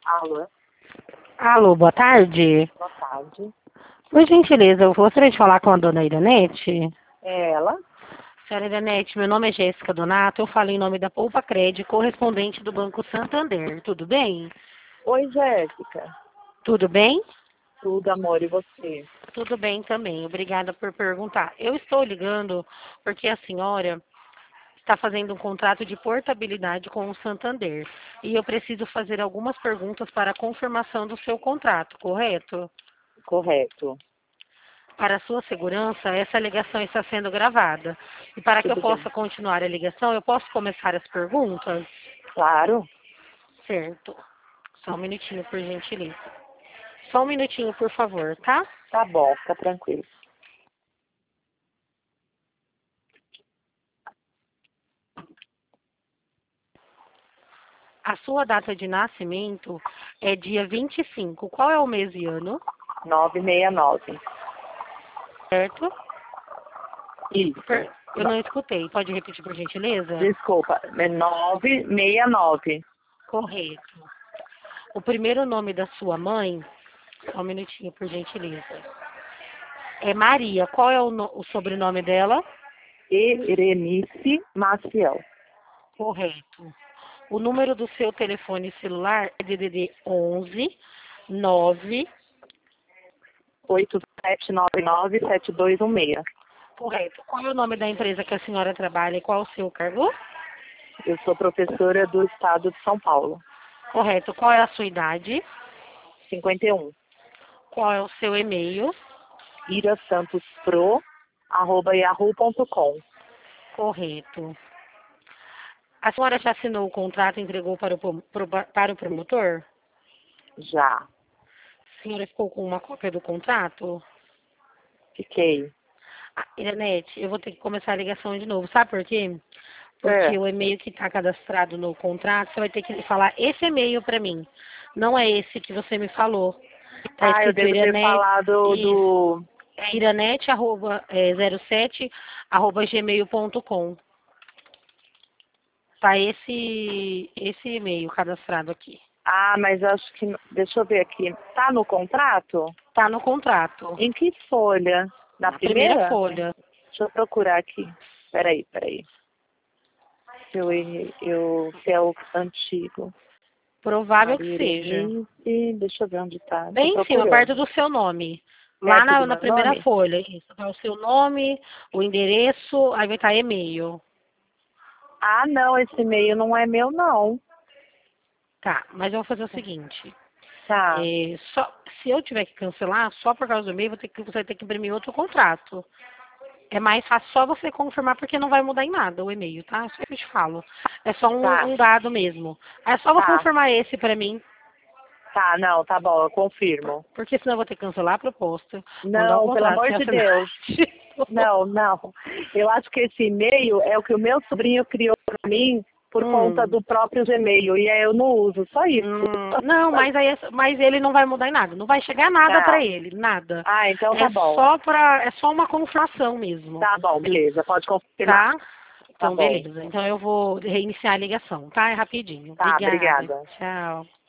Alô, Alô, boa tarde. boa tarde. Por gentileza, eu gostaria de falar com a dona Iranete. É ela? Senhora Iranete, meu nome é Jéssica Donato, eu falo em nome da Poupa Cred, correspondente do Banco Santander. Tudo bem? Oi, Jéssica. Tudo bem? Tudo, amor, e você? Tudo bem também, obrigada por perguntar. Eu estou ligando porque a senhora está fazendo um contrato de portabilidade com o Santander e eu preciso fazer algumas perguntas para a confirmação do seu contrato, correto? Correto. Para sua segurança, essa ligação está sendo gravada. E para que eu Tudo bem. possa continuar a ligação, eu posso começar as perguntas? Claro. Certo. Só um minutinho, por gentileza. Só um minutinho, por favor, tá? Tá bom, fica tranquilo. A sua data de nascimento é dia 25. Qual é o mês e ano? 969. Certo? Isso. Eu não escutei. Pode repetir, por gentileza? Desculpa, é 969. Correto. O primeiro nome da sua mãe, só um minutinho, por gentileza, é Maria. Qual é o sobrenome dela? Erenice Maciel. Correto. O número do seu telefone celular é DDD 11 9. 8799-7216. Correto. Qual é o nome da empresa que a senhora trabalha e qual o seu cargo? Eu sou professora do estado de São Paulo. Correto. Qual é a sua idade? 51. Qual é o seu e-mail? irasantospro@yahoo.com. Correto. A senhora já assinou o contrato e entregou para o promotor? Já. A senhora ficou com uma cópia do contrato? Fiquei. Iranete, eu vou ter que começar a ligação de novo. Sabe por quê? Porque É. o e-mail que está cadastrado no contrato, você vai ter que falar esse e-mail para mim. Não é esse que você me falou. Está Ah, eu escrito devo ter Iranete, falado isso. do... É iranete, 07, gmail.com. Tá esse e-mail cadastrado aqui. Ah, mas acho que... Deixa eu ver aqui. Tá no contrato? Tá no contrato. Em que folha? Na Na primeira primeira? folha. Deixa eu procurar aqui. Peraí. Se é o antigo. Provável que Maria seja. Irenice, deixa eu ver onde tá. Tô Bem em cima, perto procurando. do seu nome. Lá Perto na, do na meu primeira nome? folha. Isso. Tá o seu nome, o endereço, aí vai estar e-mail. Ah, não, esse e-mail não é meu, não. Tá, mas eu vou fazer o seguinte. Tá, Se eu tiver que cancelar, só por causa do e-mail, você vai ter que imprimir outro contrato. É mais fácil só você confirmar, porque não vai mudar em nada o e-mail, tá? Isso que eu te falo. É só tá, um dado mesmo. É só você tá. confirmar esse pra mim, Tá, não, tá bom, eu confirmo. porque senão eu vou ter que cancelar a proposta, mandar o Não, pelo contrato amor sem de assinar. Deus. Não, não. Eu acho que esse e-mail é o que o meu sobrinho criou para mim por conta Hum. do próprio Gmail. E aí eu não uso, só isso. Não, mas ele não vai mudar em nada. Não vai chegar nada pra Tá. ele, nada. Ah, então tá bom. É só uma confirmação mesmo, Tá bom, beleza, pode confirmar. tá? Tá Então, bom. beleza. Então eu vou reiniciar a ligação, tá? É rapidinho. Tá, Obrigada. obrigada. Tchau.